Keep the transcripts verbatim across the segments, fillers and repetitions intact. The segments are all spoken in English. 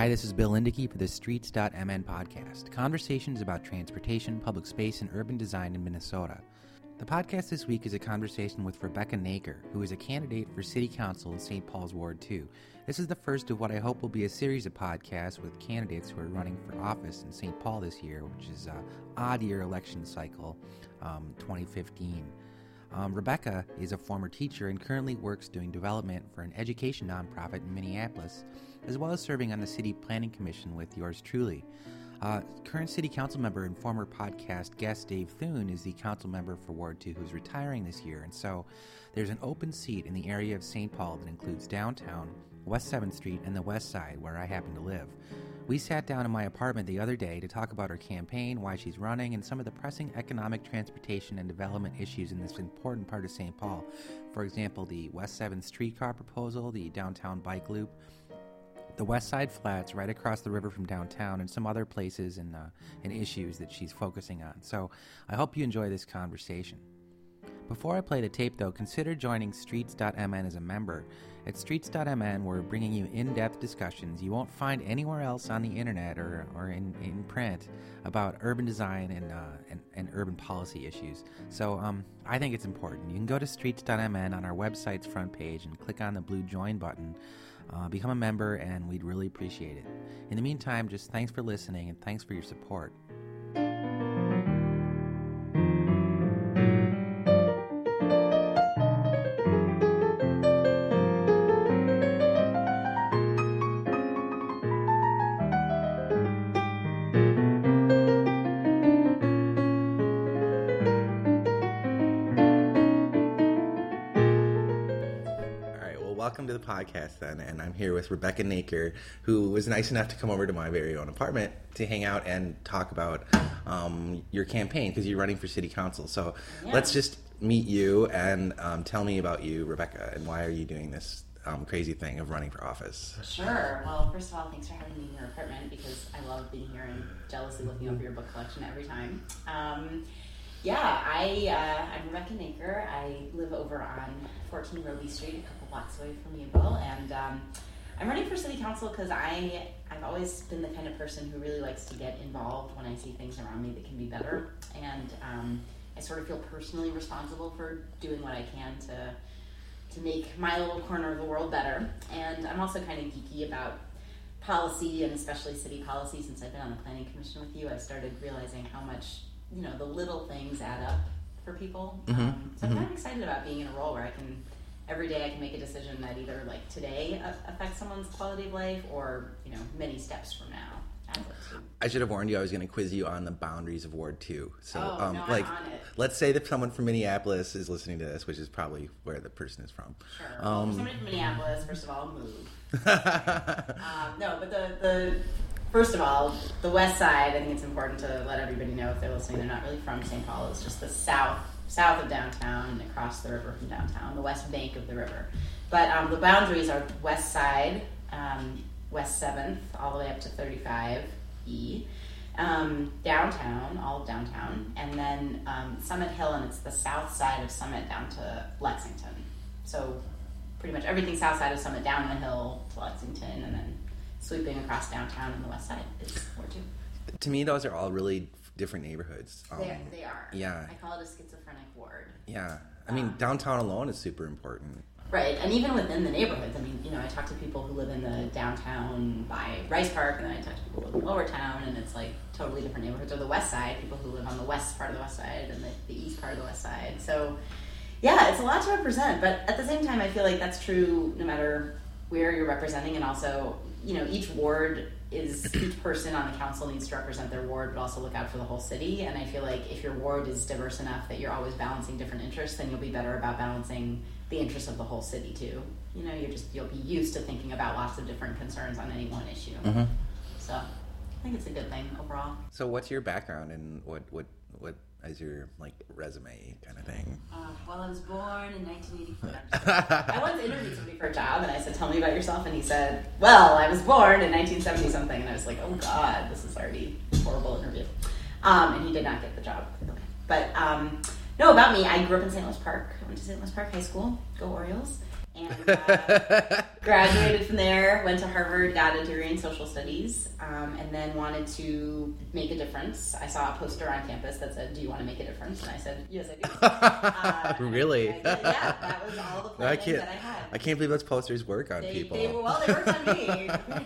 Hi, this is Bill Lindicky for the Streets dot M N podcast, conversations about transportation, public space, and urban design in Minnesota. The podcast this week is a conversation with Rebecca Naker, who is a candidate for City Council in Saint Paul's Ward two. This is the first of what I hope will be a series of podcasts with candidates who are running for office in Saint Paul this year, which is an odd-year election cycle, um, twenty fifteen. Um, Rebecca is a former teacher and currently works doing development for an education nonprofit in Minneapolis, as well as serving on the City Planning Commission with yours truly. Uh, current City Council member and former podcast guest Dave Thune is the council member for Ward two who's retiring this year, and so there's an open seat in the area of Saint Paul that includes downtown, West seventh Street, and the West Side, where I happen to live. We sat down in my apartment the other day to talk about her campaign, why she's running, and some of the pressing economic, transportation, and development issues in this important part of Saint Paul. For example, the West seventh streetcar proposal, the downtown bike loop, the West Side Flats right across the river from downtown, and some other places and, uh, and issues that she's focusing on. So I hope you enjoy this conversation. Before I play the tape, though, consider joining Streets dot M N as a member. At Streets dot M N, we're bringing you in-depth discussions you won't find anywhere else on the internet or, or in, in print about urban design and, uh, and, and urban policy issues. So um, I think it's important. You can go to Streets dot M N on our website's front page and click on the blue Join button. Uh, become a member, and we'd really appreciate it. In the meantime, just thanks for listening and thanks for your support. Welcome to the podcast, then, and I'm here with Rebecca Naker, who was nice enough to come over to my very own apartment to hang out and talk about um, your campaign, because you're running for City Council. So yeah. Let's just meet you and um, tell me about you, Rebecca, and why are you doing this um, crazy thing of running for office? Sure. Well, first of all, thanks for having me in your apartment, because I love being here and jealously looking over your book collection every time. Um, Yeah, I, uh, I'm Rebecca Naker. I live over on fourteen Robie Street, a couple blocks away from you, Bill, and um, I'm running for City Council because I, I've always been the kind of person who really likes to get involved when I see things around me that can be better, and um, I sort of feel personally responsible for doing what I can to, to make my little corner of the world better, and I'm also kind of geeky about policy, and especially city policy. Since I've been on the Planning Commission with you, I've started realizing how much you know, the little things add up for people. Mm-hmm. Um, so I'm mm-hmm. kind of excited about being in a role where I can, every day I can make a decision that either like today affects someone's quality of life or, you know, many steps from now. I should have warned you I was going to quiz you on the boundaries of Ward two. So, oh, um, no, like, I'm on it. Let's say that someone from Minneapolis is listening to this, which is probably where the person is from. Sure. Um, well, somebody from Minneapolis, first of all, move. um, no, but the, the First of all, the West Side, I think it's important to let everybody know if they're listening, they're not really from Saint Paul. It's just the south south of downtown and across the river from downtown, the west bank of the river. But um, the boundaries are West Side, um, West seventh, all the way up to thirty-five E, um, downtown, all of downtown, and then um, Summit Hill, and it's the south side of Summit down to Lexington. So pretty much everything south side of Summit down the hill to Lexington, and then sweeping across downtown and the West Side is Ward two. To me, those are all really different neighborhoods. Um, they, are, they are. Yeah. I call it a schizophrenic ward. Yeah. I mean, um, downtown alone is super important. Right. And even within the neighborhoods, I mean, you know, I talk to people who live in the downtown by Rice Park, and then I talk to people who live in Lower Town, and it's like totally different neighborhoods. Or the West Side, people who live on the west part of the West Side and the, the east part of the West Side. So, yeah, it's a lot to represent. But at the same time, I feel like that's true no matter where you're representing, and also, you know, each ward is, each person on the council needs to represent their ward, but also look out for the whole city. And I feel like if your ward is diverse enough that you're always balancing different interests, then you'll be better about balancing the interests of the whole city too. You know, you're just, you'll be used to thinking about lots of different concerns on any one issue. Mm-hmm. So I think it's a good thing overall. So what's your background and what, what, what is your, like, resume kind of thing? Uh, well, I was born in nineteen eighty-four. I once interviewed somebody for a job, and I said, tell me about yourself, and he said, well, I was born in nineteen seventy something, and I was like, oh God, this is already a horrible interview. Um, and he did not get the job. Okay. But, um, no, about me, I grew up in Saint Louis Park. I went to Saint Louis Park High School. Go Orioles. And, uh, Graduated from there, went to Harvard, got a degree in social studies, um, and then wanted to make a difference. I saw a poster on campus that said, "Do you want to make a difference?" And I said, "Yes, I do." Uh, really? I did, yeah, that was all the planning I can't, that I had. I can't believe those posters work on they, people. They, well, they worked on me.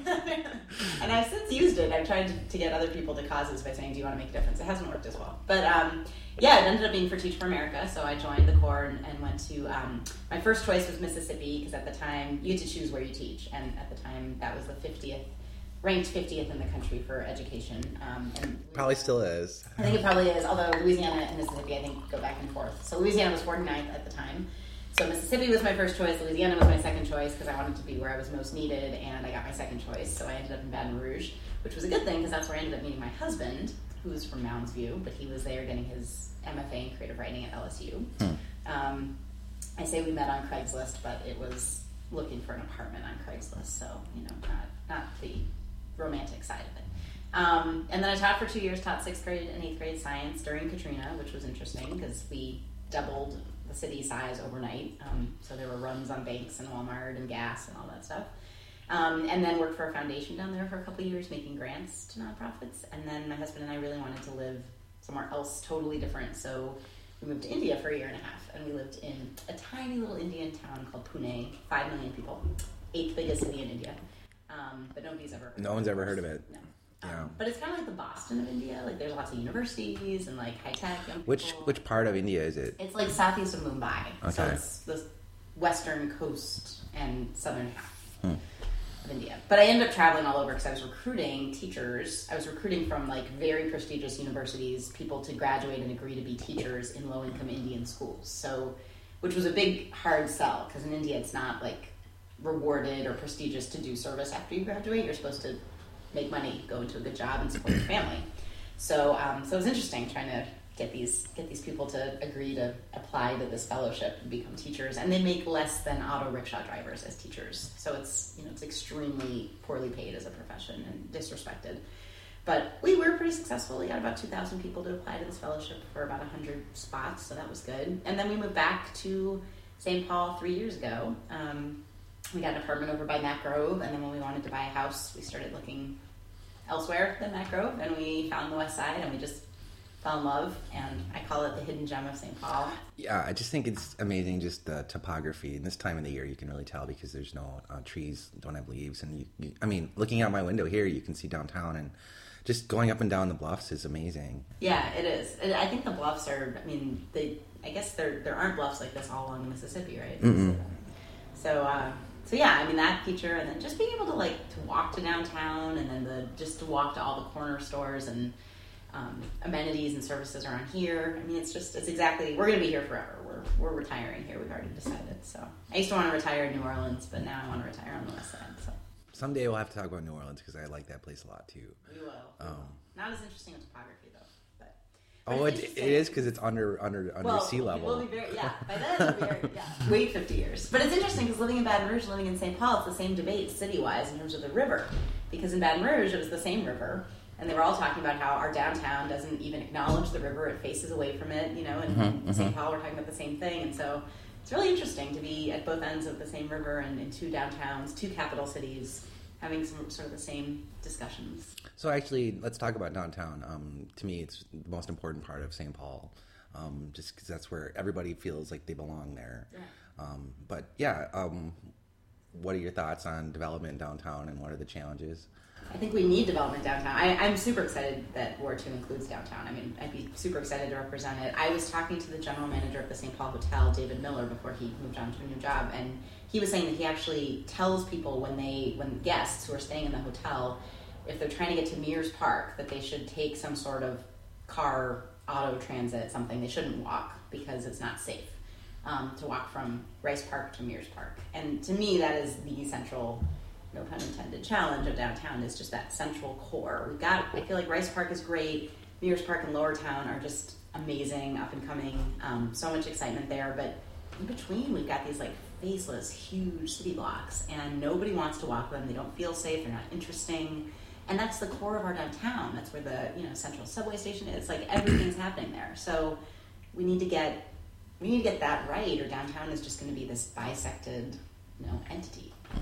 And I've since used it. I've tried to, to get other people to causes by saying, "Do you want to make a difference?" It hasn't worked as well. But um, yeah, it ended up being for Teach for America. So I joined the Corps and, and went to, um, my first choice was Mississippi, because at the time you had to choose where you teach. And at the time that was the fiftieth, ranked fiftieth in the country for education. Um, and Probably still is. I think it probably is, although Louisiana and Mississippi, I think, go back and forth. So Louisiana was forty-ninth at the time. So Mississippi was my first choice, Louisiana was my second choice, because I wanted to be where I was most needed, and I got my second choice. So I ended up in Baton Rouge, which was a good thing, because that's where I ended up meeting my husband, who was from Mounds View, but he was there getting his M F A in creative writing at L S U. Hmm. Um, I say we met on Craigslist, but it was looking for an apartment on Craigslist, so, you know, not, not the romantic side of it. Um, and then I taught for two years, taught sixth grade and eighth grade science during Katrina, which was interesting, because we doubled the city size overnight. Um, so there were runs on banks and Walmart and gas and all that stuff. Um, and then worked for a foundation down there for a couple of years, making grants to nonprofits. And then my husband and I really wanted to live somewhere else totally different. So we moved to India for a year and a half. And we lived in a tiny little Indian town called Pune, five million people, eighth biggest city in India. Um, but nobody's ever heard no of it. one's ever heard of it. No. Yeah. Um, but it's kind of like the Boston of India. Like there's lots of universities and like high tech. Which which part of India is it? It's like southeast of Mumbai. Okay. So it's the western coast and southern half hmm. of India. But I ended up traveling all over because I was recruiting teachers. I was recruiting from like very prestigious universities, people to graduate and agree to be teachers in low income Indian schools. So, which was a big hard sell, because in India it's not like rewarded or prestigious to do service after you graduate. You're supposed to make money, go into a good job, and support your family. So, um, so it was interesting trying to get these get these people to agree to apply to this fellowship and become teachers. And they make less than auto rickshaw drivers as teachers. So it's you know it's extremely poorly paid as a profession and disrespected. But we were pretty successful. We got about two thousand people to apply to this fellowship for about one hundred spots, so that was good. And then we moved back to Saint Paul three years ago. Um, we got an apartment over by Matt Grove, and then when we wanted to buy a house, we started looking elsewhere than Matt Grove, and we found the West Side, and we just fell in love, and I call it the hidden gem of Saint Paul. Yeah, I just think it's amazing, just the topography. And this time of the year, you can really tell because there's no uh, trees, don't have leaves, and you, you, I mean, looking out my window here, you can see downtown, and just going up and down the bluffs is amazing. Yeah, it is. And I think the bluffs are, I mean, they, I guess there there aren't bluffs like this all along the Mississippi, right? Mm-mm. So, uh, so yeah, I mean, that feature, and then just being able to, like, to walk to downtown, and then the just to walk to all the corner stores, and um, amenities and services around here. I mean, it's just, it's exactly, we're going to be here forever. We're we're retiring here. We've already decided. So I used to want to retire in New Orleans, but now I want to retire on the West Side, so. Someday we'll have to talk about New Orleans, because I like that place a lot, too. We will. We Um, will. Not as interesting with topography, though. But, oh, but it, it is, because it's under under under well, sea level. We'll be very, yeah, by then it'll be very, yeah, wait fifty years. But it's interesting, because living in Baton Rouge, living in Saint Paul, it's the same debate city-wise in terms of the river. Because in Baton Rouge, it was the same river, and they were all talking about how our downtown doesn't even acknowledge the river, it faces away from it, you know, and Mm-hmm, in Saint Paul we're talking about the same thing. And so it's really interesting to be at both ends of the same river and in two downtowns, two capital cities, having some sort of the same discussions. So actually, let's talk about downtown. Um, to me, it's the most important part of Saint Paul, um, just because that's where everybody feels like they belong there. Yeah. Um, but yeah, um, what are your thoughts on development downtown, and what are the challenges? I think we need development downtown. I, I'm super excited that Ward two includes downtown. I mean, I'd be super excited to represent it. I was talking to the general manager of the Saint Paul Hotel, David Miller, before he moved on to a new job, and he was saying that he actually tells people when they, when guests who are staying in the hotel, if they're trying to get to Mears Park, that they should take some sort of car, auto transit, something. They shouldn't walk because it's not safe um, to walk from Rice Park to Mears Park. And to me, that is the central, no pun intended, challenge of downtown, is just that central core. We've got, I feel like Rice Park is great, Mears Park and Lower Town are just amazing, up and coming, um, so much excitement there, but in between we've got these like faceless, huge city blocks, and nobody wants to walk them, they don't feel safe, they're not interesting, and that's the core of our downtown. That's where the, you know, central subway station is, like everything's happening there. So we need to get, we need to get that right, or downtown is just going to be this bisected, you know, entity.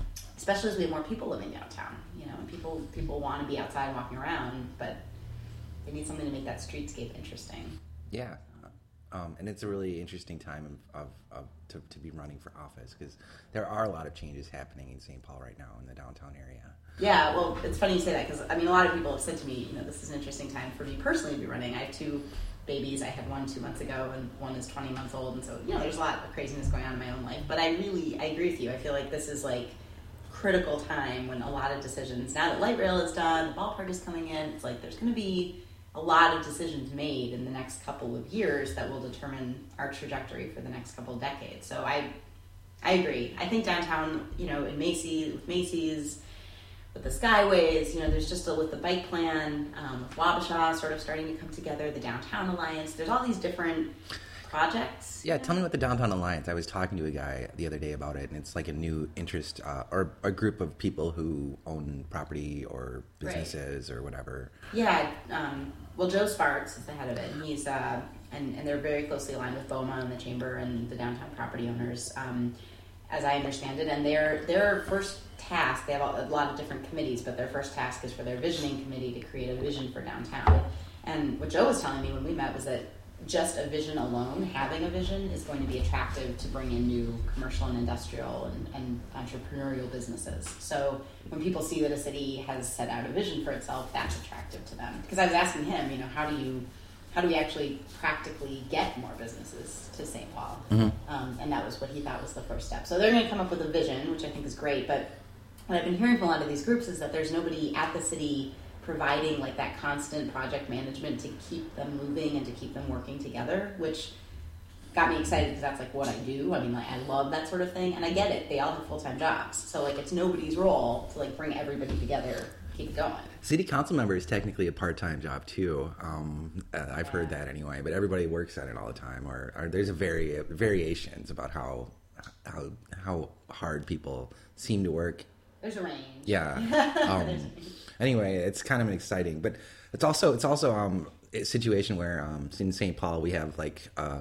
especially as we have more people living downtown, you know, and people people want to be outside walking around, but they need something to make that streetscape interesting. Yeah. Um, and it's a really interesting time of, of, of to, to be running for office because there are a lot of changes happening in Saint Paul right now in the downtown area. Yeah, well, it's funny you say that because, I mean, a lot of people have said to me, you know, this is an interesting time for me personally to be running. I have two babies. I had one two months ago and one is twenty months old. And so, you know, there's a lot of craziness going on in my own life. But I really, I agree with you. I feel like this is like critical time when a lot of decisions, now that light rail is done, the ballpark is coming in, it's like there's going to be a lot of decisions made in the next couple of years that will determine our trajectory for the next couple of decades. So I I agree. I think downtown, you know, in Macy's, with Macy's, with the Skyways, you know, there's just a, with the bike plan, um, with Wabasha sort of starting to come together, the Downtown Alliance, there's all these different projects. Yeah, tell me about the Downtown Alliance. I was talking to a guy the other day about it, and it's like a new interest, uh, or a group of people who own property or businesses right. or whatever. Yeah, um, well, Joe Sparks is the head of it, and he's, uh, and, and they're very closely aligned with BOMA and the Chamber and the downtown property owners, um, as I understand it, and their their first task, they have a lot of different committees, but their first task is for their visioning committee to create a vision for downtown. And what Joe was telling me when we met was that just a vision alone, having a vision, is going to be attractive to bring in new commercial and industrial and, and entrepreneurial businesses. So when people see that a city has set out a vision for itself, that's attractive to them. Because I was asking him, you know, how do you, how do we actually practically get more businesses to Saint Paul? Mm-hmm. Um, and that was what he thought was the first step. So they're going to come up with a vision, which I think is great. But what I've been hearing from a lot of these groups is that there's nobody at the city providing like that constant project management to keep them moving and to keep them working together, which got me excited because that's like what I do. I mean, like I love that sort of thing, and I get it. They all have full-time jobs, so like it's nobody's role to like bring everybody together, keep it going. City council member is technically a part-time job too. Um, uh, I've yeah. heard that anyway, but everybody works at it all the time. Or, or there's a vari- variations about how how how hard people seem to work. There's a range. Yeah. Um, anyway, it's kind of exciting, but it's also it's also um, a situation where um, in Saint Paul we have like uh,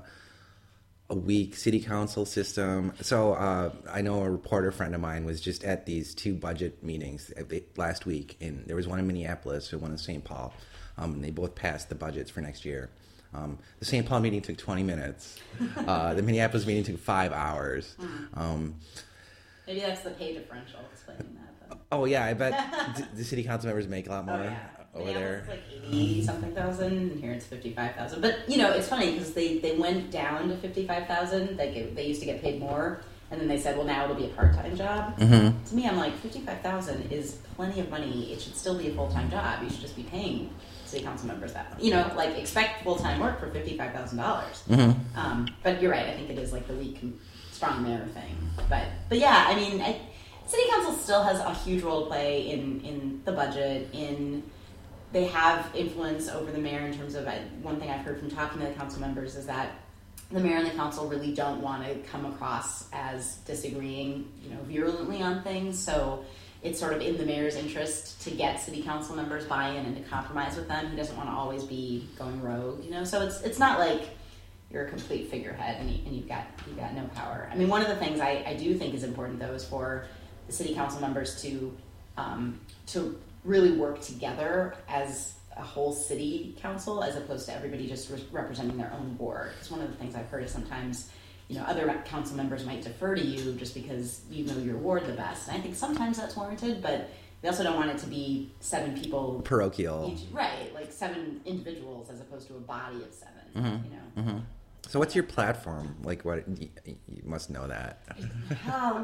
a weak city council system. So uh, I know a reporter friend of mine was just at these two budget meetings last week, and there was one in Minneapolis and one in Saint Paul. Um, and they both passed the budgets for next year. Um, the Saint Paul meeting took twenty minutes. Uh, the Minneapolis meeting took five hours. Um, Maybe that's the pay differential explaining that. Though. Oh yeah, I bet d- the city council members make a lot more oh, yeah. over yeah, there. It's like eighty something thousand, and here it's fifty five thousand. But you know, it's funny because they, they went down to fifty five thousand. They they used to get paid more, and then they said, well, now it'll be a part time job. Mm-hmm. To me, I'm like fifty five thousand is plenty of money. It should still be a full time job. You should just be paying city council members that money. You know, like expect full time work for fifty five thousand dollars. Mm-hmm. Um, but you're right. I think it is like the weak, strong mayor thing. But but yeah, I mean. I, City Council still has a huge role to play in, in the budget. In they have influence over the mayor in terms of I, one thing I've heard from talking to the council members is that the mayor and the council really don't want to come across as disagreeing, you know, virulently on things. So it's sort of in the mayor's interest to get city council members buy-in and to compromise with them. He doesn't want to always be going rogue, you know. So it's it's not like you're a complete figurehead and, you, and you've got you've got no power. I mean, one of the things I, I do think is important though is for the city council members to um, to really work together as a whole city council as opposed to everybody just re- representing their own board. Because one of the things I've heard is sometimes, you know, other council members might defer to you just because you know your ward the best. And I think sometimes that's warranted, but we also don't want it to be seven people. Parochial. Each, right, like seven individuals as opposed to a body of seven, mm-hmm. you know. Mm-hmm. So what's your platform? Like, what you, you must know that. Oh,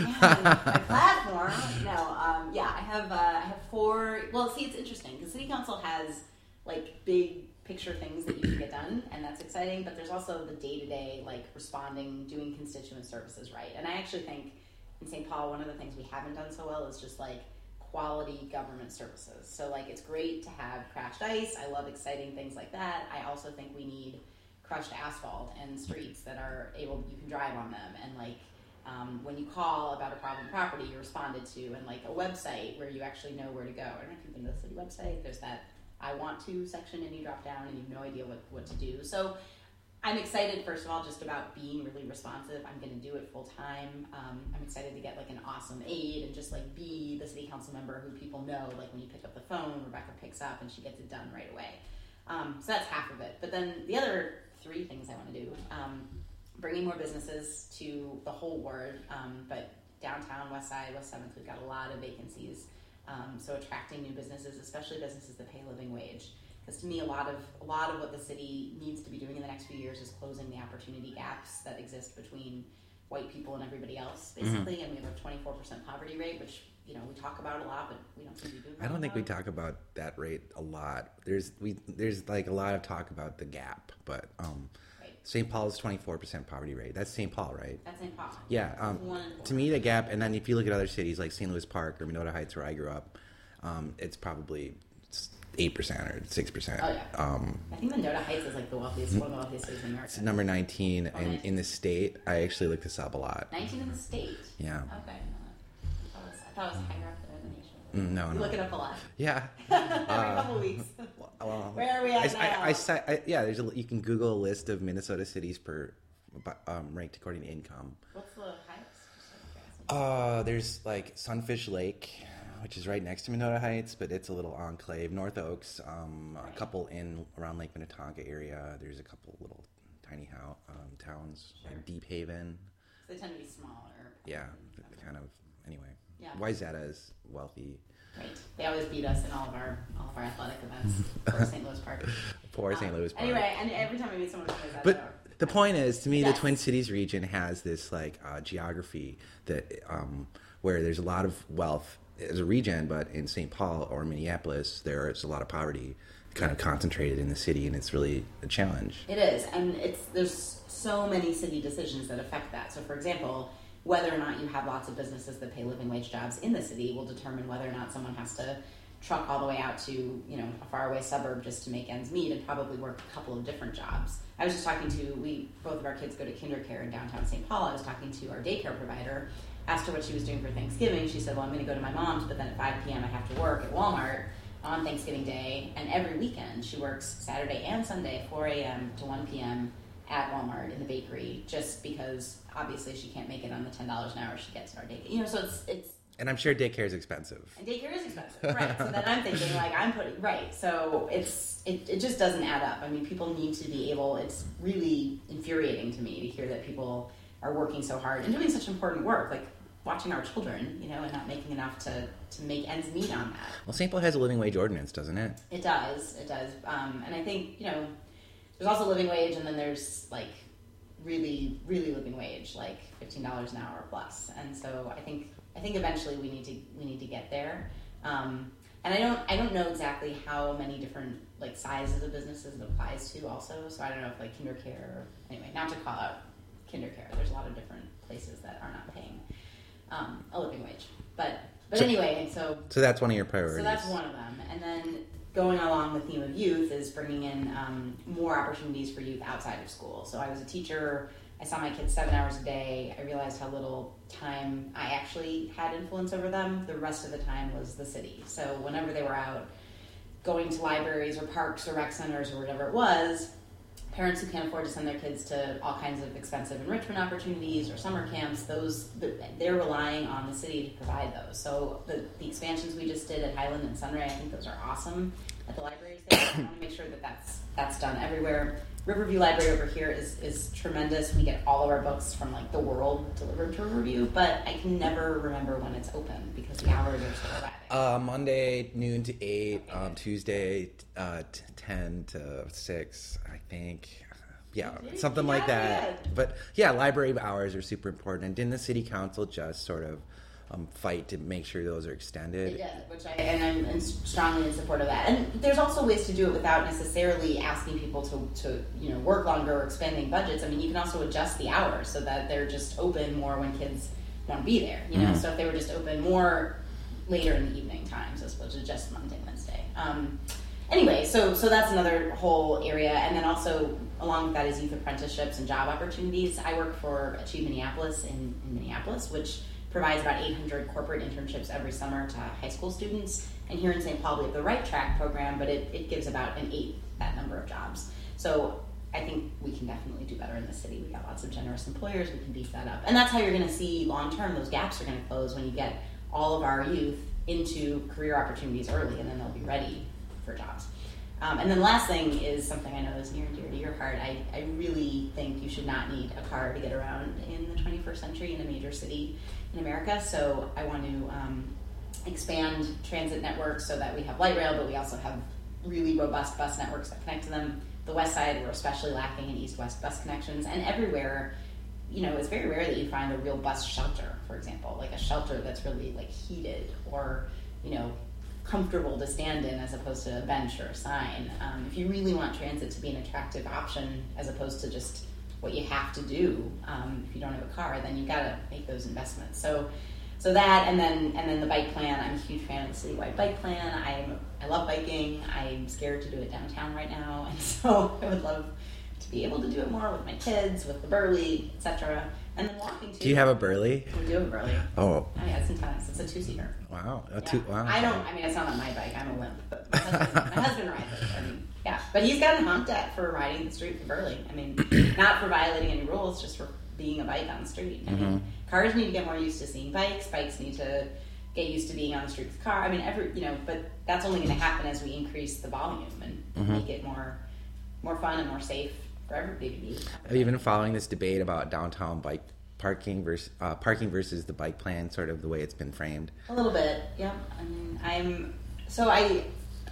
my platform? No, um, yeah, I have uh, I have four. Well, see, it's interesting because City Council has like big picture things that you can get done, and that's exciting. But there's also the day to day, like responding, doing constituent services right. And I actually think in Saint Paul, one of the things we haven't done so well is just like quality government services. So like, it's great to have crashed ice. I love exciting things like that. I also think we need crushed asphalt and streets that are able, you can drive on them, and like um, when you call about a problem property you're responded to, and like a website where you actually know where to go. I don't know if you've been to the city website, there's that I want to section and you drop down and you have no idea what, what to do. So I'm excited, first of all, just about being really responsive. I'm going to do it full time. Um, I'm excited to get like an awesome aide and just like be the city council member who people know, like when you pick up the phone, Rebecca picks up and she gets it done right away. Um, so that's half of it. But then the other three things I want to do, um, bringing more businesses to the whole ward, um, but downtown, West Side, West seventh, we've got a lot of vacancies. Um, so attracting new businesses, especially businesses that pay a living wage. Because to me, a lot of a lot of what the city needs to be doing in the next few years is closing the opportunity gaps that exist between white people and everybody else, basically. Mm-hmm. And we have a twenty-four percent poverty rate, which you know we talk about a lot, but we don't seem to be doing. I don't think about. we talk about that rate a lot. There's we there's like a lot of talk about the gap, but um, right. Saint Paul's twenty-four percent poverty rate. That's Saint Paul, right? That's Saint Paul. Yeah. Um, to me, the gap, and then if you look at other cities like Saint Louis Park or Monona Heights, where I grew up, um, it's probably eight percent or six percent. Oh, yeah. Um, I think Mendota Heights is like the wealthiest, one of the wealthiest cities in America. It's number nineteen oh, in, in the state. I actually looked this up a lot. nineteen in the state? Yeah. Okay. I thought it was, I thought it was higher up than in the nation. No, you no. look it up a lot. Yeah. Every uh, couple weeks. Well, where are we at I, now? I, I, I, yeah, there's a, you can Google a list of Minnesota cities per um, ranked according to income. What's the highest? Uh, there's like Sunfish Lake, which is right next to Monona Heights, but it's a little enclave. North Oaks, um, right. a couple in around Lake Minnetonka area. There's a couple little tiny how, um, towns, sure. like Deep Haven. So they tend to be smaller. Yeah, kind of. Anyway, yeah. Wayzata is wealthy. Right. They always beat us in all of our all of our athletic events for Saint Louis Park. For um, Saint Louis Park. Anyway, and every time I meet someone who says that, but the point is, to me, yes. the Twin Cities region has this like uh, geography that um, where there's a lot of wealth as a region, but in Saint Paul or Minneapolis, there's a lot of poverty kind of concentrated in the city, and it's really a challenge. It is, and it's there's so many city decisions that affect that. So, for example, whether or not you have lots of businesses that pay living wage jobs in the city will determine whether or not someone has to truck all the way out to, you know, a faraway suburb just to make ends meet and probably work a couple of different jobs. I was just talking to, we both of our kids go to KinderCare in downtown Saint Paul. I was talking to our daycare provider, asked her what she was doing for Thanksgiving. She said, well, I'm going to go to my mom's, but then at five p.m. I have to work at Walmart on Thanksgiving Day, and every weekend she works Saturday and Sunday, four a.m. to one p.m. at Walmart in the bakery, just because obviously she can't make it on the ten dollars an hour she gets in our daycare. You know, so it's it's. And I'm sure daycare is expensive. And daycare is expensive, right? So then I'm thinking, like, I'm putting right. So it's it, it just doesn't add up. I mean, people need to be able. It's really infuriating to me to hear that people are working so hard and doing such important work, like watching our children, you know, and not making enough to to make ends meet on that. Well, Saint Paul has a living wage ordinance, doesn't it? It does. It does. Um, and I think, you know, there's also living wage, and then there's like really, really living wage, like fifteen dollars an hour plus. And so I think I think eventually we need to we need to get there. Um, and I don't I don't know exactly how many different like sizes of businesses it applies to also. So I don't know if like KinderCare, anyway, not to call out KinderCare. There's a lot of different places that are not paying um, a living wage. But but so, anyway, so so that's one of your priorities. So that's one of them. And then going along the theme of youth is bringing in um, more opportunities for youth outside of school. So I was a teacher. I saw my kids seven hours a day. I realized how little time I actually had influence over them. The rest of the time was the city. So whenever they were out going to libraries or parks or rec centers or whatever it was, parents who can't afford to send their kids to all kinds of expensive enrichment opportunities or summer camps, those they're relying on the city to provide those. So the, the expansions we just did at Highland and Sunray, I think those are awesome at the libraries there. I want to make sure that that's, that's done everywhere. Riverview Library over here is, is tremendous. We get all of our books from like the world delivered to Riverview, but I can never remember when it's open because the hours are so erratic. Uh, Monday noon to eight, okay. um, Tuesday uh, t- ten to six, I think. Yeah, something yeah, like that. Yeah. But yeah, library hours are super important. And didn't the city council just sort of um, fight to make sure those are extended? It did, which I and I'm strongly in support of that. And there's also ways to do it without necessarily asking people to, to you know work longer or expanding budgets. I mean, you can also adjust the hours so that they're just open more when kids want to be there. You know, mm-hmm. So if they were just open more later in the evening times as opposed to just Monday, Wednesday. Um, anyway, so so that's another whole area, and then also along with that is youth apprenticeships and job opportunities. I work for Achieve Minneapolis in, in Minneapolis, which provides about eight hundred corporate internships every summer to high school students. And here in Saint Paul, we have the Right Track program, but it, it gives about an eighth that number of jobs. So I think we can definitely do better in the city. We got lots of generous employers. We can beef that up. And that's how you're going to see long-term, those gaps are going to close when you get all of our youth into career opportunities early, and then they'll be ready for jobs. Um, and then the last thing is something I know is near and dear to your heart. I, I really think you should not need a car to get around in the twenty-first century in a major city in America. So I want to um, expand transit networks so that we have light rail, but we also have really robust bus networks that connect to them. The west side, we're especially lacking in east-west bus connections. And everywhere, you know, it's very rare that you find a real bus shelter, for example, like a shelter that's really like heated or, you know, comfortable to stand in as opposed to a bench or a sign. Um, if you really want transit to be an attractive option as opposed to just what you have to do um, if you don't have a car, then you've got to make those investments. So so that, and then and then the bike plan. I'm a huge fan of the citywide bike plan. I'm I love biking. I'm scared to do it downtown right now, and so I would love to be able to do it more with my kids, with the Burley, et cetera. And then walking too. Do you have a Burley? We do have a Burley. Oh. I mean, it's intense. It's a two-seater. Wow. A Yeah. two, wow. I don't, I mean, it's not on my bike. I'm a limp. But my husband, my husband rides it. I mean, yeah. But he's gotten honked at for riding the street for Burley. I mean, not for violating any rules, just for being a bike on the street. I mean, Mm-hmm. cars need to get more used to seeing bikes. Bikes need to get used to being on the street with car. I mean, every, you know, but that's only going to happen as we increase the volume and Mm-hmm. make it more, more fun and more safe for everybody to be. Have you been following this debate about downtown bike parking versus uh, parking versus the bike plan, sort of the way it's been framed? A little bit, yeah. I mean, I'm so I.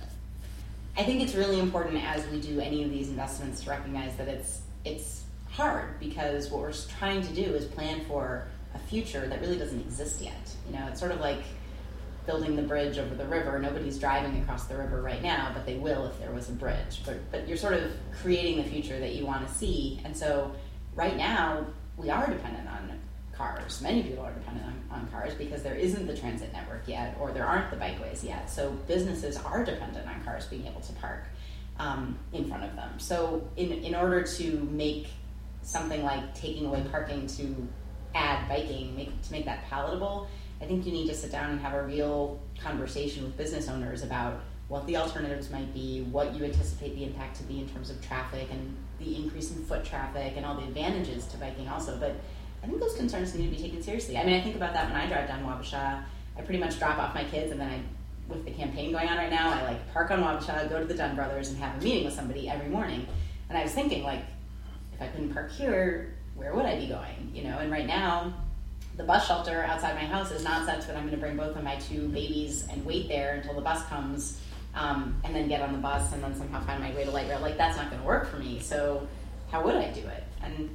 I think it's really important as we do any of these investments to recognize that it's it's hard because what we're trying to do is plan for a future that really doesn't exist yet. You know, it's sort of like building the bridge over the river. Nobody's driving across the river right now, but they will if there was a bridge. But but you're sort of creating the future that you want to see, and so right now we are dependent on cars. Many people are dependent on, on cars because there isn't the transit network yet, or there aren't the bikeways yet. So businesses are dependent on cars being able to park um, in front of them. So in in order to make something like taking away parking to add biking, make to make that palatable, I think you need to sit down and have a real conversation with business owners about what the alternatives might be, what you anticipate the impact to be in terms of traffic and the increase in foot traffic and all the advantages to biking also. But I think those concerns need to be taken seriously. I mean, I think about that when I drive down Wabasha. I pretty much drop off my kids, and then I, with the campaign going on right now, I like park on Wabasha, go to the Dunn Brothers, and have a meeting with somebody every morning. And I was thinking, like, if I couldn't park here, where would I be going? You know, and right now, the bus shelter outside my house is not such that I'm going to bring both of my two babies and wait there until the bus comes, um, and then get on the bus and then somehow find my way to light rail. Like, that's not going to work for me. So how would I do it? And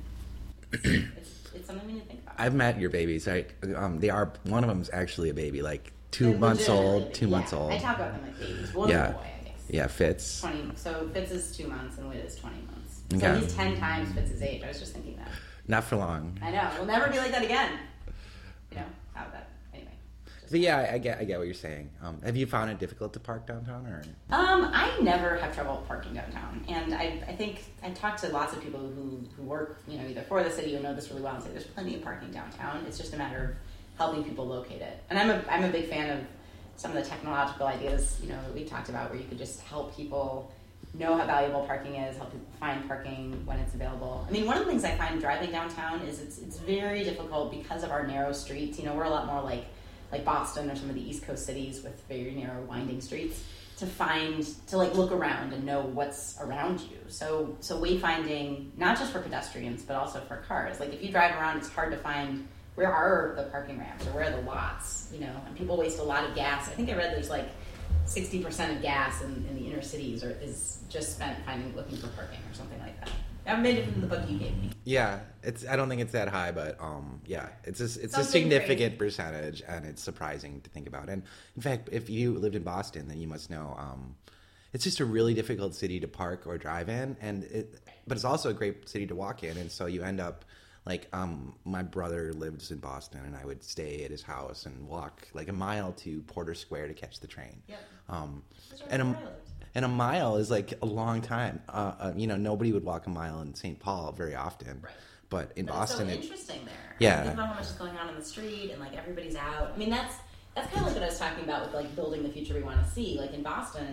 it's, it's something we need to think about. I've met your babies. I, um, they are, one of them's actually a baby, like two They're months legitimately- old, two yeah, months old. I talk about them like babies. One's Yeah. a boy, I guess. Yeah, Fitz. twenty. So Fitz is two months and Wit is twenty months. Okay. So he's ten times Fitz's age. I was just thinking that. Not for long. I know. We'll never be like that again. You know, how that, anyway. Just- But yeah, I, I get, I get what you're saying. Um, have you found it difficult to park downtown, or? Um, I never have trouble parking downtown, and I, I think I talked to lots of people who, who work, you know, either for the city or know this really well, and say there's plenty of parking downtown. It's just a matter of helping people locate it. And I'm a I'm a big fan of some of the technological ideas, you know, that we talked about, where you could just help people know how valuable parking is, help people find parking when it's available. I mean, one of the things I find driving downtown is it's it's very difficult because of our narrow streets. You know, we're a lot more like like Boston or some of the East Coast cities with very narrow, winding streets, to find, to like look around and know what's around you. So so wayfinding, not just for pedestrians, but also for cars. Like if you drive around, it's hard to find where are the parking ramps or where are the lots, you know, and people waste a lot of gas. I think I read there's like sixty percent of gas in, in the inner cities or is just spent finding, looking for parking or something like that. I made it in the book you gave me. Yeah, it's. I don't think it's that high, but um, yeah, it's a, it's a Something significant percentage, and it's surprising to think about. And in fact, if you lived in Boston, then you must know um, it's just a really difficult city to park or drive in, and it, but it's also a great city to walk in. And so you end up like um, my brother lives in Boston, and I would stay at his house and walk like a mile to Porter Square to catch the train. Yep. Um, That's right and where a, I lived. and a mile is like a long time. Uh, uh, you know, nobody would walk a mile in Saint Paul very often. Right. But in But Boston, it's so it, interesting there. Yeah. Think about how much is going on in the street and like everybody's out. I mean, that's that's kind of like what I was talking about with like building the future we want to see. Like in Boston,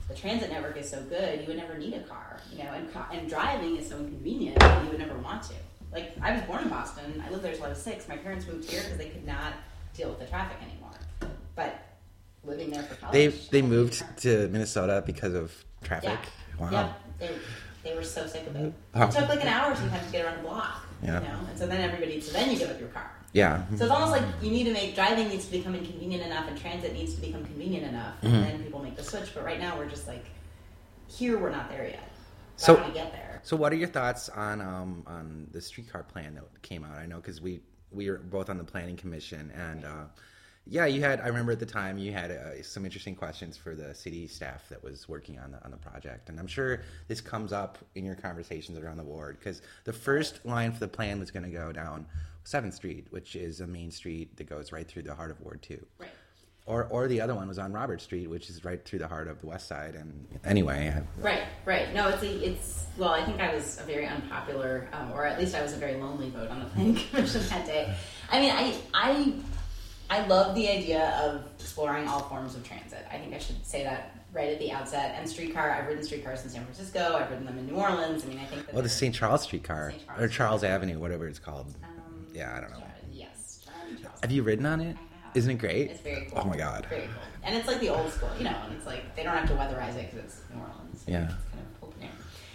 the transit network is so good, you would never need a car, you know, and and driving is so inconvenient that you would never want to. Like, I was born in Boston. I lived there till I was six. My parents moved here because they could not deal with the traffic anymore. But living there for college... They they moved to Minnesota because of traffic? Yeah. Wow. Yeah. They, they were so sick of it. Oh. It took like an hour sometimes to get around the block. Yeah. You know? And so then everybody... So then you give up your car. Yeah. So it's almost like you need to make... Driving needs to become inconvenient enough and transit needs to become convenient enough. And Mm-hmm. then people make the switch. But right now we're just like... Here we're not there yet. But So- I want to get there. So what are your thoughts on um, on the streetcar plan that came out? I know because we, we were both on the planning commission, and uh, yeah, you had. I remember at the time you had uh, some interesting questions for the city staff that was working on the on the project, and I'm sure this comes up in your conversations around the ward because the first line for the plan was going to go down seventh Street, which is a main street that goes right through the heart of Ward Two. Right. Or, or the other one was on Robert Street, which is right through the heart of the West Side. And anyway, I, Right, right. No, it's a, it's well. I think I was a very unpopular, um, or at least I was a very lonely vote on the planning commission that day. I mean, I I I love the idea of exploring all forms of transit. I think I should say that right at the outset. And streetcar, I've ridden streetcars in San Francisco. I've ridden them in New Orleans. I mean, I think that well, the Saint Charles streetcar Saint Charles or Charles Avenue, whatever it's called. Um, Yeah, I don't know. Yes, Charles. Have you ridden on it? I have. Isn't it great? It's very cool. Oh my god. Very cool. And it's like the old school, you know, and it's like they don't have to weatherize it because it's New Orleans. Yeah. It's kind of open air.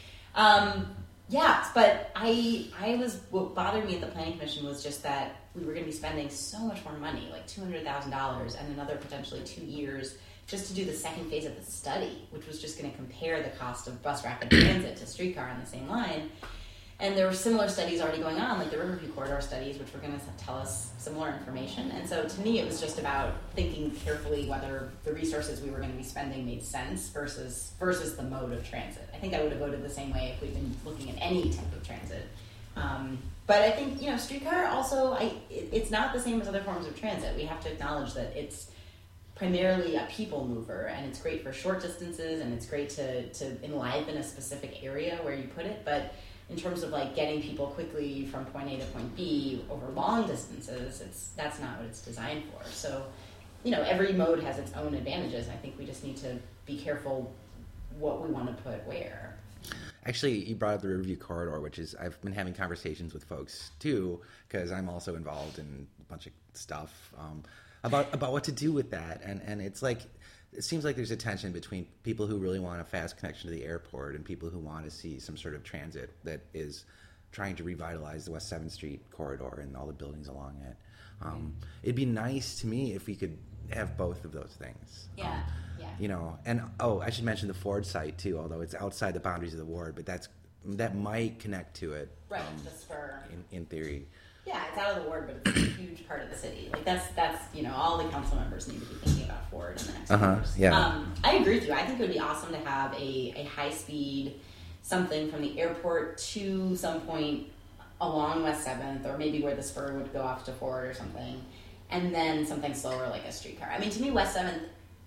Um, yeah, but I, I was, what bothered me at the Planning Commission was just that we were going to be spending so much more money, like two hundred thousand dollars and another potentially two years just to do the second phase of the study, which was just going to compare the cost of bus rapid transit to streetcar on the same line. And there were similar studies already going on, like the Riverview Corridor studies, which were going to tell us similar information. And so to me, it was just about thinking carefully whether the resources we were going to be spending made sense versus versus the mode of transit. I think I would have voted the same way if we'd been looking at any type of transit. Um, but I think, you know, streetcar also, I it, it's not the same as other forms of transit. We have to acknowledge that it's primarily a people mover, and it's great for short distances, and it's great to, to enliven a specific area where you put it, but in terms of like getting people quickly from point A to point B over long distances, it's that's not what it's designed for. So, you know, every mode has its own advantages. I think we just need to be careful what we want to put where. Actually, you brought up the Riverview Corridor, which is, I've been having conversations with folks too, because I'm also involved in a bunch of stuff um, about about what to do with that. And, and it's like, it seems like there's a tension between people who really want a fast connection to the airport and people who want to see some sort of transit that is trying to revitalize the West seventh Street corridor and all the buildings along it. Um, it'd be nice to me if we could have both of those things. Yeah, um, yeah. You know, and oh, I should mention the Ford site too, although it's outside the boundaries of the ward, but that's that might connect to it. Right, um, the spur. in, in theory. Yeah, it's out of the ward, but it's a huge part of the city. Like that's that's you know all the council members need to be thinking about Ford in the next Uh-huh, years. yeah. Um, I agree with you. I think it would be awesome to have a, a high speed something from the airport to some point along West seventh, or maybe where the spur would go off to Ford or something, and then something slower like a streetcar. I mean, to me, West seventh,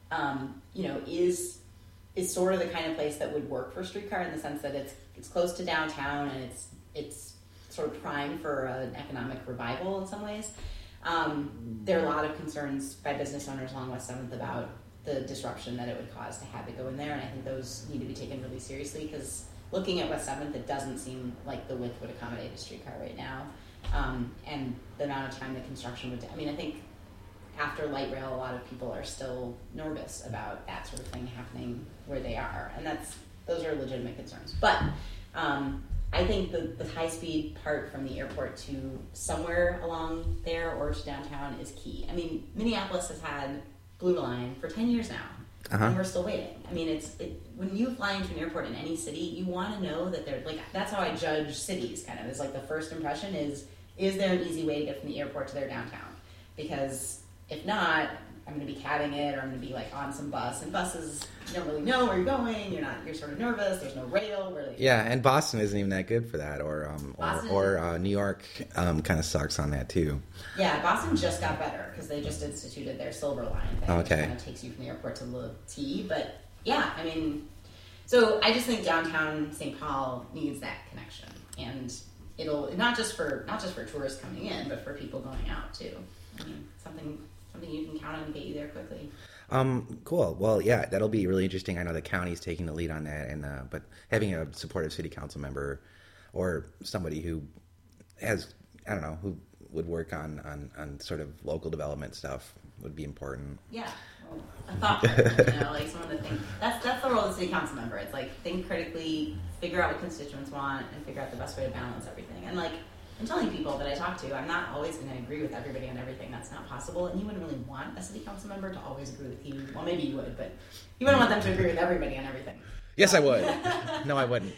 um, you know, is is sort of the kind of place that would work for streetcar in the sense that it's it's close to downtown and it's it's sort of prime for an economic revival in some ways. Um, there are a lot of concerns by business owners along West seventh about the disruption that it would cause to have it go in there, and I think those need to be taken really seriously because looking at West seventh, it doesn't seem like the width would accommodate a streetcar right now. Um, and the amount of time that construction would, I mean, I think after light rail, a lot of people are still nervous about that sort of thing happening where they are, and that's those are legitimate concerns. But um, I think the, the high-speed part from the airport to somewhere along there or to downtown is key. I mean, Minneapolis has had Blue Line for ten years now, Uh-huh. and we're still waiting. I mean, it's it, when you fly into an airport in any city, you want to know that they're, like, that's how I judge cities, kind of, is like the first impression is, is there an easy way to get from the airport to their downtown? Because if not, I'm going to be cabbing it, or I'm going to be like on some bus, and buses, you don't really know where you're going, you're not, you're sort of nervous, there's no rail, where they... Yeah, and Boston isn't even that good for that, or um, or, Boston- or uh, New York um, kind of sucks on that too. Yeah, Boston just got better, because they just instituted their Silver Line thing, which Okay. kind of takes you from the airport to the T, but yeah, I mean, so I just think downtown Saint Paul needs that connection, and it'll, not just for, not just for tourists coming in, but for people going out too. I mean, something... something you can count on to get you there quickly. Um, cool. Well, yeah, that'll be really interesting. I know the county's taking the lead on that, and uh, but having a supportive city council member or somebody who has, I don't know, who would work on, on, on sort of local development stuff would be important. Yeah, well, a thought person, you know, like someone to think. That's that's the role of the city council member. It's like think critically, figure out what constituents want, and figure out the best way to balance everything. And like I'm telling people that I talk to, I'm not always going to agree with everybody on everything. That's not possible. And you wouldn't really want a city council member to always agree with you. Well, maybe you would, but you wouldn't want them to agree with everybody on everything. Yes, I would. No, I wouldn't.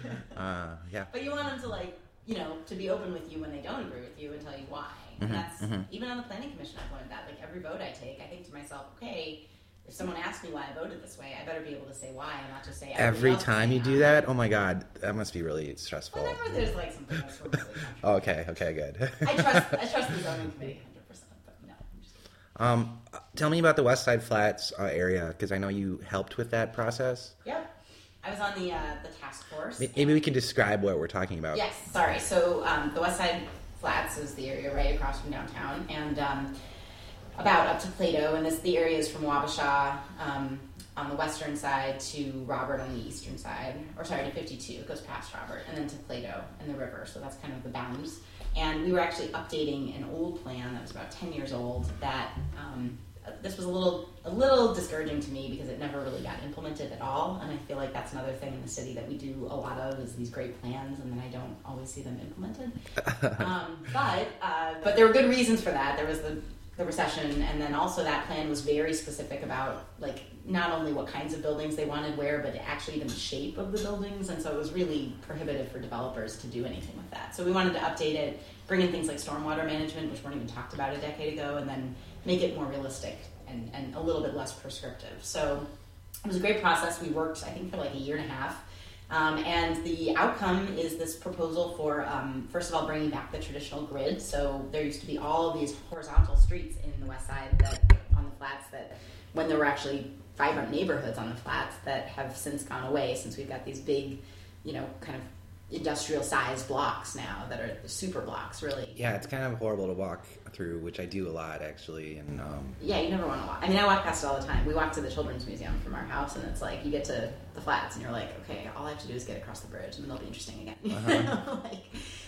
Uh, yeah. But you want them to like, you know, to be open with you when they don't agree with you and tell you why. And Mm-hmm, that's mm-hmm. even on the planning commission. I've learned that. Like every vote I take, I think to myself, okay, if someone asks me why I voted this way, I better be able to say why and not just say Every time you do that, oh my god, that must be really stressful. Whenever there's like something that's really oh, okay, okay, good. I trust I trust the zoning committee one hundred percent, but no. I'm just um, tell me about the West Side Flats uh, area, because I know you helped with that process. Yep. I was on the uh, the task force. Maybe we can describe what we're talking about. Yes, sorry. So um, the West Side Flats is the area right across from downtown, and um, about up to Plato, and this the area is from Wabasha um, on the western side to Robert on the eastern side, or sorry, to fifty-two. It goes past Robert, and then to Plato and the river. So that's kind of the bounds. And we were actually updating an old plan that was about ten years old. That um, this was a little a little discouraging to me because it never really got implemented at all. And I feel like that's another thing in the city that we do a lot of is these great plans, and then I don't always see them implemented. um, but uh, but there were good reasons for that. There was the the recession, and then also that plan was very specific about like not only what kinds of buildings they wanted where, but actually even the shape of the buildings, and so it was really prohibitive for developers to do anything with that. So we wanted to update it, bring in things like stormwater management, which weren't even talked about a decade ago, and then make it more realistic and, and a little bit less prescriptive. So it was a great process. We worked, I think, for like a year and a half. Um, and the outcome is this proposal for, um, first of all, bringing back the traditional grid. So there used to be all of these horizontal streets in the west side that on the flats that when there were actually vibrant neighborhoods on the flats that have since gone away since we've got these big, you know, kind of industrial sized blocks now that are the super blocks, really. Yeah, it's kind of horrible to walk through, which I do a lot actually. And um... yeah, you never want to walk. I mean, I walk past it all the time. We walk to the Children's Museum from our house, and it's like you get to the flats, and you're like, okay, all I have to do is get across the bridge, and then it'll be interesting again. Uh-huh. like,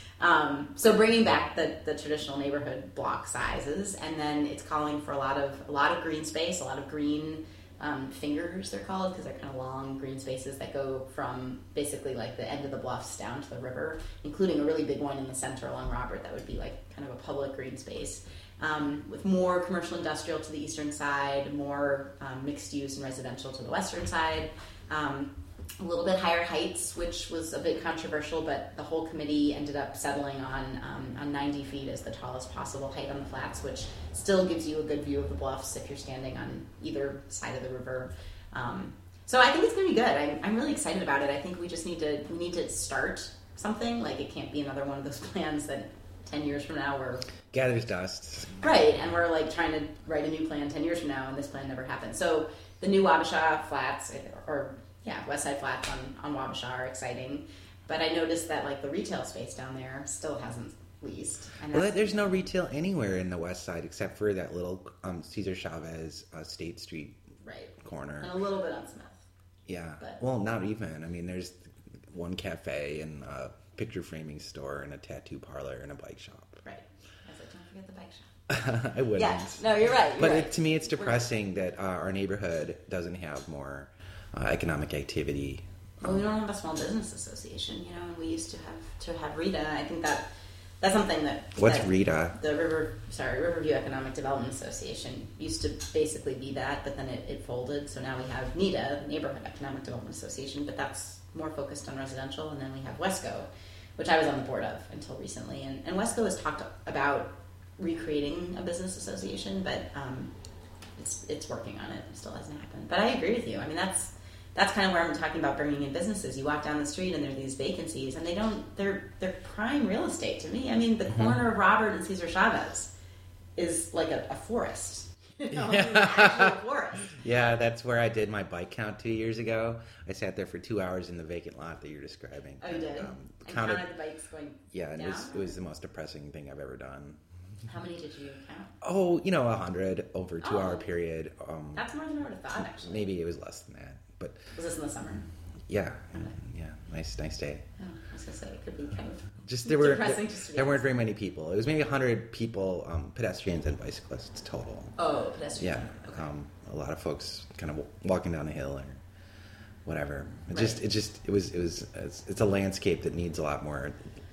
um, so bringing back the, the traditional neighborhood block sizes, and then it's calling for a lot of a lot of green space, a lot of green. Um, fingers they're called because they're kind of long green spaces that go from basically like the end of the bluffs down to the river, including a really big one in the center along Robert that would be like kind of a public green space um, with more commercial industrial to the eastern side, more um, mixed use and residential to the western side, um, a little bit higher heights, which was a bit controversial, but the whole committee ended up settling on um, on ninety feet as the tallest possible height on the flats, which still gives you a good view of the bluffs if you're standing on either side of the river. Um, so I think it's going to be good. I'm, I'm really excited about it. I think we just need to we need to start something. Like it can't be another one of those plans that ten years from now we're gathers dust. Right, and we're like trying to write a new plan ten years from now, and this plan never happened. So the new Wabasha flats, or yeah, West Side Flats on, on Wabasha are exciting. But I noticed that like the retail space down there still hasn't leased. And well, there's no retail anywhere in the West Side except for that little um, Cesar Chavez uh, State Street right. corner. And a little bit on Smith. Yeah. But, well, not even. I mean, there's one cafe and a picture framing store and a tattoo parlor and a bike shop. Right. I was like, don't forget the bike shop. I wouldn't. Yeah. No, you're right. You're but right. It, to me, it's depressing that uh, our neighborhood doesn't have more uh, economic activity. Well, we don't have a small business association, you know, and we used to have to have RETA. I think that that's something that... What's that RETA? The River, sorry, Riverview Economic Development Association used to basically be that, but then it, it folded. So now we have NEDA, Neighborhood Economic Development Association, but that's more focused on residential. And then we have WESCO, which I was on the board of until recently. And, and WESCO has talked about recreating a business association, but um, it's it's working on it. It still hasn't happened. But I agree with you. I mean, that's... That's kind of where I'm talking about bringing in businesses. You walk down the street and there are these vacancies, and they don't. They're they're prime real estate to me. I mean, the mm-hmm. corner of Robert and Cesar Chavez is like a, a forest. You know, yeah. Actually a forest. Yeah, that's where I did my bike count two years ago. I sat there for two hours in the vacant lot that you're describing. Oh, you did? And, um, and counted, counted the bikes going yeah, and down? it was, it was the most depressing thing I've ever done. How many did you count? Oh, you know, a hundred over a two-hour Oh. period. Um, That's more than I would have thought, actually. maybe it was less than that, but Was this in the summer? yeah, Okay. yeah, nice, nice day. Oh, I was going to say, it could be kind of Just there were depressing there, just to be there weren't honest. very many people. It was maybe a hundred people, um, pedestrians and bicyclists total. Oh, pedestrian. Yeah, Okay. um, a lot of folks kind of walking down the hill or whatever. It Right. just, it just, it was, it was, it's, it's a landscape that needs a lot more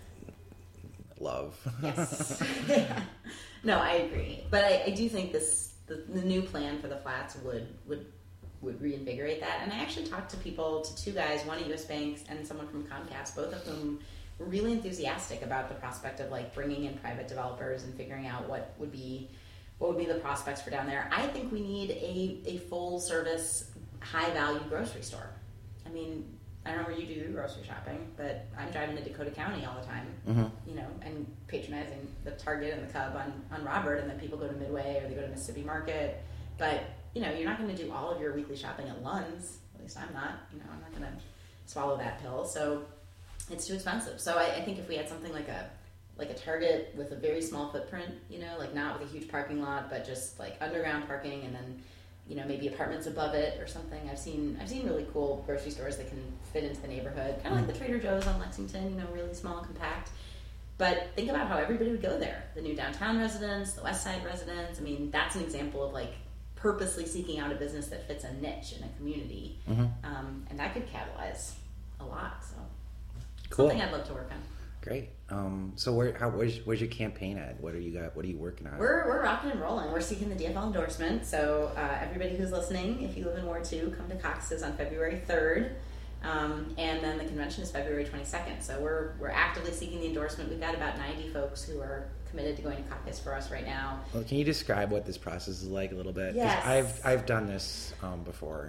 love. Yes. Yeah. No, I agree. But I, I do think this the, the new plan for the flats would would would reinvigorate that. And I actually talked to people, to two guys, one at U S Bank and someone from Comcast, both of whom were really enthusiastic about the prospect of like bringing in private developers and figuring out what would be what would be the prospects for down there. I think we need a, a full service, high value grocery store. I mean, I don't know where you do your grocery shopping, but I'm driving to Dakota County all the time, Mm-hmm. you know, and patronizing the Target and the Cub on, on Robert, and then people go to Midway or they go to Mississippi Market. But, you know, you're not going to do all of your weekly shopping at Lund's. At least I'm not. You know, I'm not going to swallow that pill. So it's too expensive. So I, I think if we had something like a like a Target with a very small footprint, you know, like not with a huge parking lot, but just like underground parking, and then, you know, maybe apartments above it or something. I've seen I've seen really cool grocery stores that can fit into the neighborhood, kind of like the Trader Joe's on Lexington, you know, really small and compact. But think about how everybody would go there. The new downtown residents, the West Side residents. I mean, that's an example of like purposely seeking out a business that fits a niche in a community. Mm-hmm. Um, and that could catalyze a lot. So Cool. something I'd love to work on. Great. Um, so where, how, where's, where's your campaign at? What are you got? What are you working on? We're, we're rocking and rolling. We're seeking the D F L endorsement. So uh, everybody who's listening, if you live in Ward two, come to Caucuses on February third. Um, and then the convention is February twenty-second. So we're we're actively seeking the endorsement. We've got about ninety folks who are committed to going to caucus for us right now. Well, can you describe what this process is like a little bit? 'Cause Yes. I've I've done this um, before,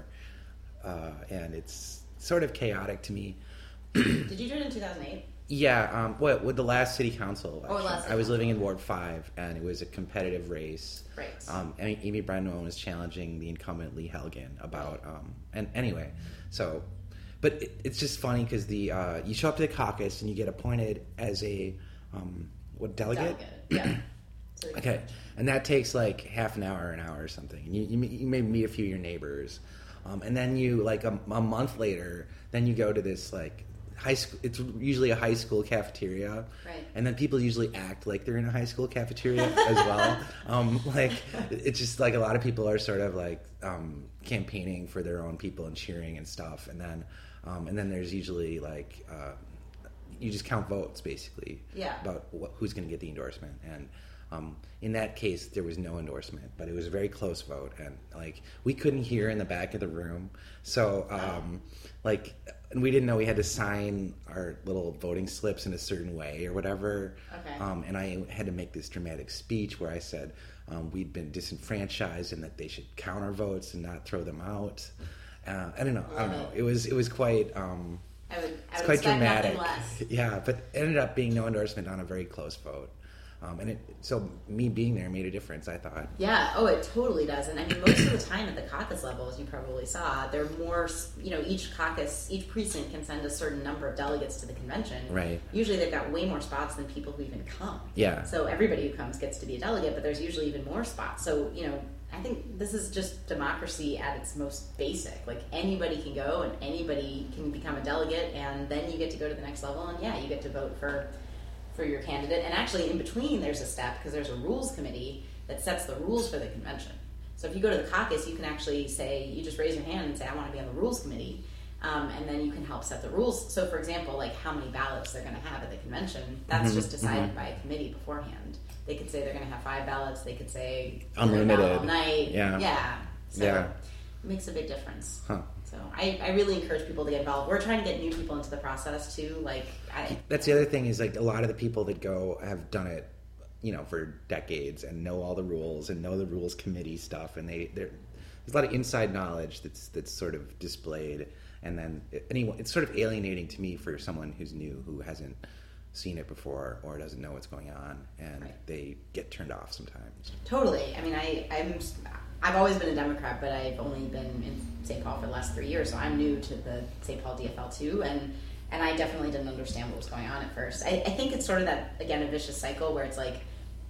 uh, and it's sort of chaotic to me. Did you do it in two thousand eight? Yeah, um, what with the last city council election, Oh, last city I was living in council. Ward Five, and it was a competitive race. Right. Um, Amy, Amy Brennan was challenging the incumbent Lee Helgen about, um, and anyway, so, but it, it's just funny because the uh, you show up to the caucus and you get appointed as a um, what delegate? Yeah. So the Okay, and that takes like half an hour, an hour or something. And you, you, you may meet a few of your neighbors, um, and then you like a, a month later, then you go to this like high school. It's usually a high school cafeteria, Right. and then people usually act like they're in a high school cafeteria as well. Um, like it's just like a lot of people are sort of like um, campaigning for their own people and cheering and stuff, and then um, and then there's usually like uh, you just count votes basically Yeah. about wh- who's going to get the endorsement. And um, in that case, there was no endorsement, but it was a very close vote, and like we couldn't hear in the back of the room, so um, like and we didn't know we had to sign our little voting slips in a certain way or whatever. Okay. Um, and I had to make this dramatic speech where I said um, we'd been disenfranchised and that they should count our votes and not throw them out. Uh, I don't know. I don't know. It was it was quite. Um, I would, I it's would quite expect dramatic. nothing less. Yeah, but it ended up being no endorsement on a very close vote. Um, and it, so me being there made a difference, I thought. Yeah, oh, it totally does. And I mean, most of the time at the caucus level, as you probably saw, they're more, you know, each caucus, each precinct can send a certain number of delegates to the convention. Right. Usually they've got way more spots than people who even come. Yeah. So everybody who comes gets to be a delegate, but there's usually even more spots. So, you know, I think this is just democracy at its most basic. Like, anybody can go and anybody can become a delegate, and then you get to go to the next level, and yeah, you get to vote for for your candidate. And actually in between there's a step, because there's a rules committee that sets the rules for the convention. So if you go to the caucus, you can actually say, you just raise your hand and say, I want to be on the rules committee, um, and then you can help set the rules. So for example, like how many ballots they're going to have at the convention, that's Mm-hmm, just decided mm-hmm. by a committee beforehand. They could say they're going to have five ballots, they could say Unlimited. all night. Yeah. Yeah. So Yeah. it makes a big difference. Huh. So I, I really encourage people to get involved. We're trying to get new people into the process too. Like I, That's the other thing is like a lot of the people that go have done it, you know, for decades and know all the rules and know the rules committee stuff, and they they're, there's a lot of inside knowledge that's that's sort of displayed, and then it, anyone it's sort of alienating to me for someone who's new who hasn't seen it before or doesn't know what's going on, and Right. they get turned off sometimes. Totally. I mean, I, I'm, I've always been a Democrat, but I've only been in Saint Paul for the last three years, so I'm new to the Saint Paul D F L too, and and I definitely didn't understand what was going on at first. I, I think it's sort of that, again, a vicious cycle where it's like,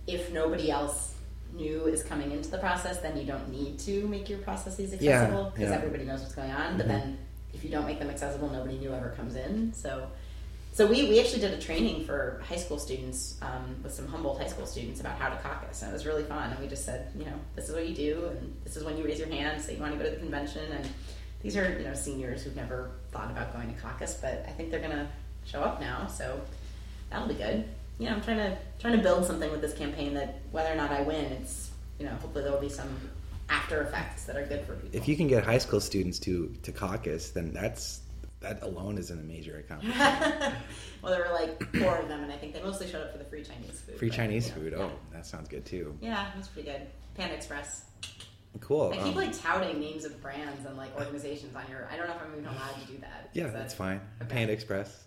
if nobody else new is coming into the process, then you don't need to make your processes accessible because yeah, yeah. everybody knows what's going on. Mm-hmm. But then if you don't make them accessible, nobody new ever comes in. So so we, we actually did a training for high school students um, with some Humboldt high school students about how to caucus. And it was really fun. And we just said, you know, this is what you do, and this is when you raise your hand, say you want to go to the convention. And these are, you know, seniors who've never thought about going to caucus, but I think they're going to show up now. So that'll be good. You know, I'm trying to trying to build something with this campaign that whether or not I win, it's, you know, hopefully there'll be some after effects that are good for people. If you can get high school students to, to caucus, then that's that alone is a major accomplishment. Well, there were like four of them, and I think they mostly showed up for the free Chinese food. Free but, Chinese you know, food. yeah. Oh, that sounds good too. Yeah, it was pretty good. Panda Express. Cool. I keep um, like touting names of brands and like organizations on your. I don't know if I'm even allowed to do that. yeah, Is that- that's fine. Okay. Panda Express.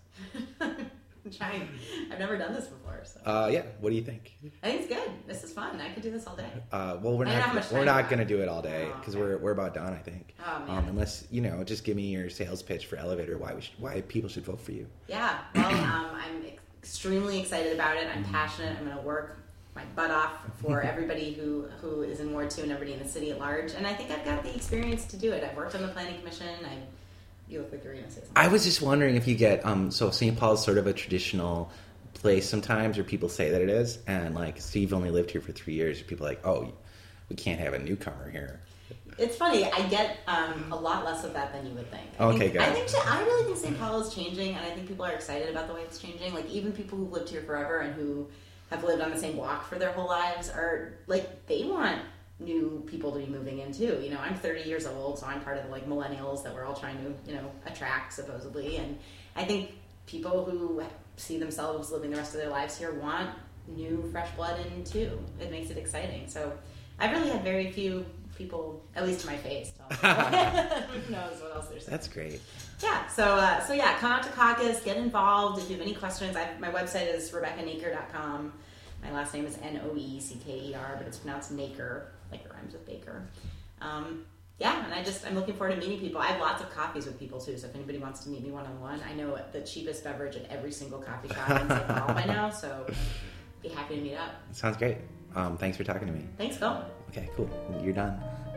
I'm trying. I've never done this before, so Uh, yeah. What do you think? I think it's good. This is fun. I could do this all day. Uh, well, we're I don't know how not much we're time not you have. going to do it all day Oh, because okay. we're we're about done. I think. Oh, man. Um, unless you know, just give me your sales pitch for Elevator. Why we should, why people should vote for you. Yeah. Well, um, I'm ex- extremely excited about it. I'm Mm-hmm. passionate. I'm going to work my butt off for everybody who who is in Ward Two and everybody in the city at large. And I think I've got the experience to do it. I've worked on the planning commission. I. You look like you're going to say something. I was just wondering if you get um. So Saint Paul's sort of a traditional place sometimes, or people say that it is, and like Steve only lived here for three years. People are like, oh, we can't have a newcomer here. It's funny. I get um, a lot less of that than you would think. I Okay, think, good. I think I really think Saint Paul is changing, and I think people are excited about the way it's changing. Like even people who've lived here forever and who have lived on the same block for their whole lives are like they want new people to be moving in too. You know, I'm thirty years old, so I'm part of the like millennials that we're all trying to you know attract supposedly, and I think people who see themselves living the rest of their lives here want new fresh blood in too. It makes it exciting. So I've really had very few people, at least to my face, tell me. Who knows what else there's. That's great. Yeah, so uh, so yeah, come out to caucus, get involved. If you have any questions, I, my website is rebecca naker dot com. My last name is N O E C K E R, but it's pronounced Naker, like it rhymes with Baker. Um, yeah, and I just, I'm looking forward to meeting people. I have lots of coffees with people too, so if anybody wants to meet me one-on-one, I know the cheapest beverage at every single coffee shop in Saint Paul by now, so be happy to meet up. Sounds great. Um, thanks for talking to me. Thanks, Phil. Okay, cool. You're done.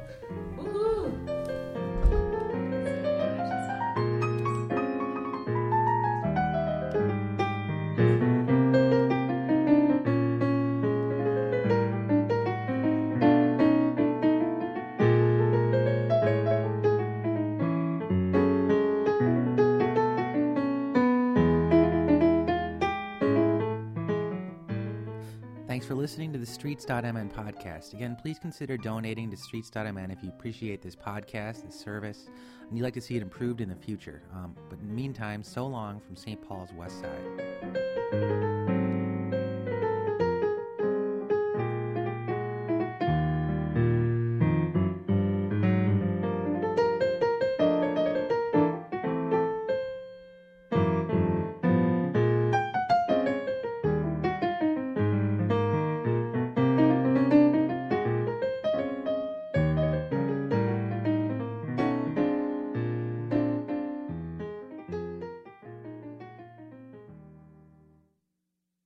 Woohoo! Thanks for listening to the Streets dot M N podcast. Again, please consider donating to Streets dot M N if you appreciate this podcast, this service, and you'd like to see it improved in the future. Um, but in the meantime, so long from Saint Paul's West Side.